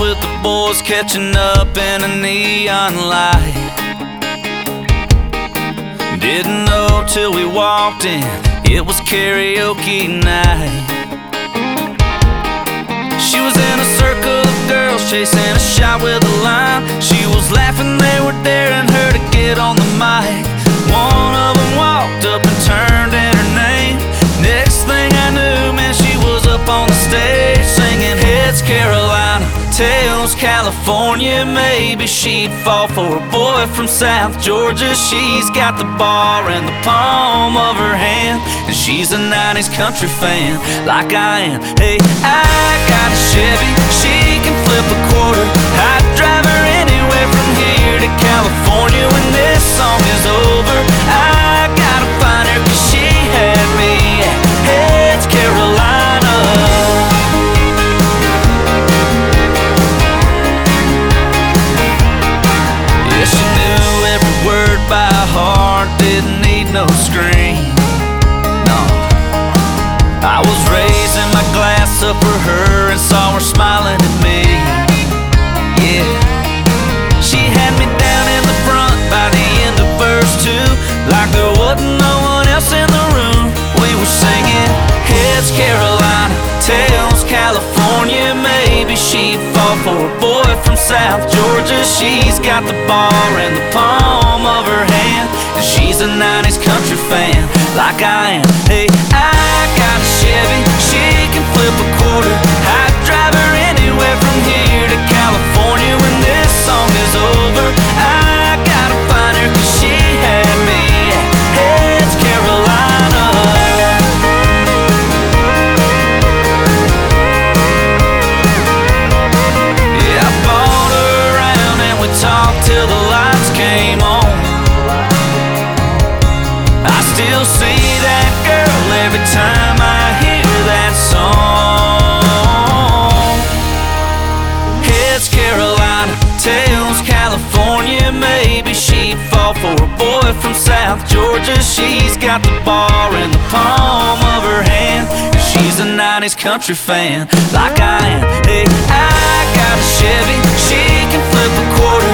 with the boys catching up in a neon light. Didn't know till we walked in, it was karaoke night. She was in a circle of girls chasing a shot with a line. She was laughing, they were daring her to get on the mic. One of them walked up and turned in her name. Next thing I knew, man, she was up on the stage singing Heads Carolina, Tails California. Maybe she'd fall for a boy from South Georgia. She's got the bar in the palm of her hand, and she's a 90s country fan like I am. Hey, I got a Chevy, she can flip a quarter. I'd drive her anywhere from here to California. When this song is over, I gotta find her, 'cause she had me at Heads Carolina. Yeah, she knew every word by heart, didn't need no screen. No, I was raising my glass up for her and saw her smiling at me. Yeah, she had me down in the front by the end of verse 2, like there wasn't no one else in the room. We were singing Heads Carolina, Tails California. Maybe she'd fall for a boy from South Georgia. She's got the bar in the palm of her hand, and she's a 90s country fan like I am. Hey, I got a Chevy, she can flip a quarter. I'd drive her anywhere from here to California. When this song is over, I gotta find her, 'cause she had me at Heads Carolina. Yeah, I bought her around and we talked till the lights came on. I still see that girl every time I hear that song. Heads Carolina, Tails California. Maybe she'd fall for a boy from South Georgia. She's got the bar in the palm of her hand, and she's a 90s country fan like I am. Hey, I got a Chevy, she can flip a quarter.